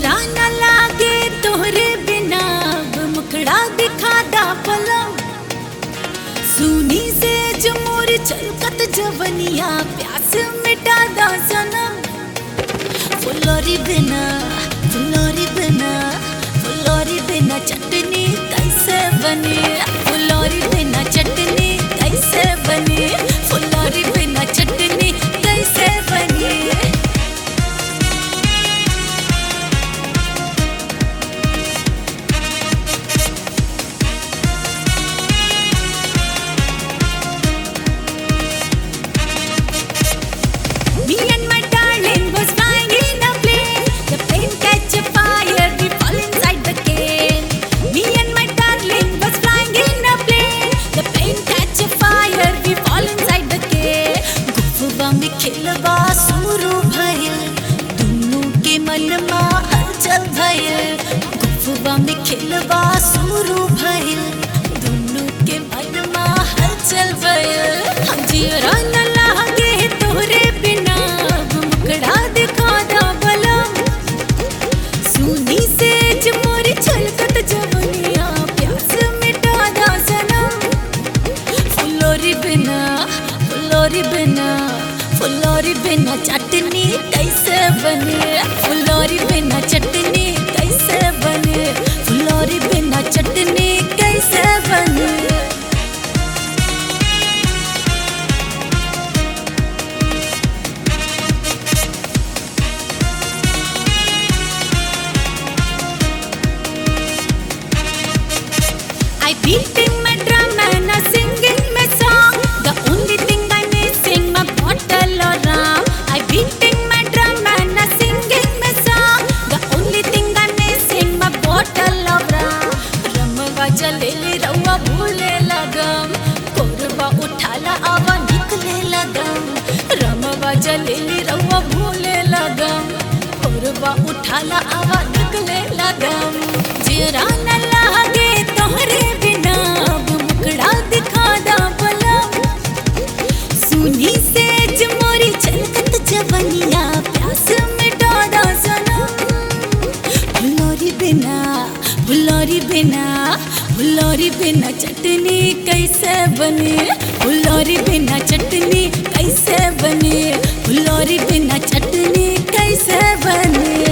जियरा न लागे तोहरे बिना मुखड़ा दिखादा पलम सुनी से जमोर चलकत जवनिया प्यास मिटा दा सनम फुलोरी बिना फुलोरी बिना फुलोरी बिना चटनी कैसे बने फुलोरी बिना चटनी कैसे बने फुलोरी बिना चटनी कैसे बने Me and my darling was flying in a plane. The plane catch a fire, we fall inside the cane. Me and my darling was flying in a plane. The plane catch a fire, we fall inside the cane. गुफवा में खिलवा शुरू भइल, दुनू के मन में हलचल भइल. गुफवा में खिलवा शुरू भइल, दुनू के मन में हलचल भइल. हम जियरा न लागे तोहरे बिना मुखड़ा दिखादा बलम सुनी से जमोरी छलकत जवनिया प्यास मिटादा सनम फुलोरी बिना फुलोरी बिना फुलोरी बिना चटनी कैसे बने फुलोरी बिना चटनी कैसे बने फुलोरी बिना चटनी कैसे बने I beating my drum and I singing my song. The only thing I missing my bottle of rum. I beating my drum and I singing my song. The only thing I missing my bottle of rum. रमवा जलेली रवा भूले लगम, कोरबा उठाला आवा निकले लगम. रमवा जलेली रवा भूले लगम, कोरबा उठाला आवा निकले लगम. जियरा न लागे तोहरे बिना मुखड़ा दिखादा पलम सुनी से जमोरी छलकत जवनिया प्यास मिटादा सनम फुलोरी बिना फुलोरी बिना फुलोरी बिना चटनी कैसे बने फुलोरी बिना चटनी कैसे बने फुलोरी बिना चटनी कैसे बने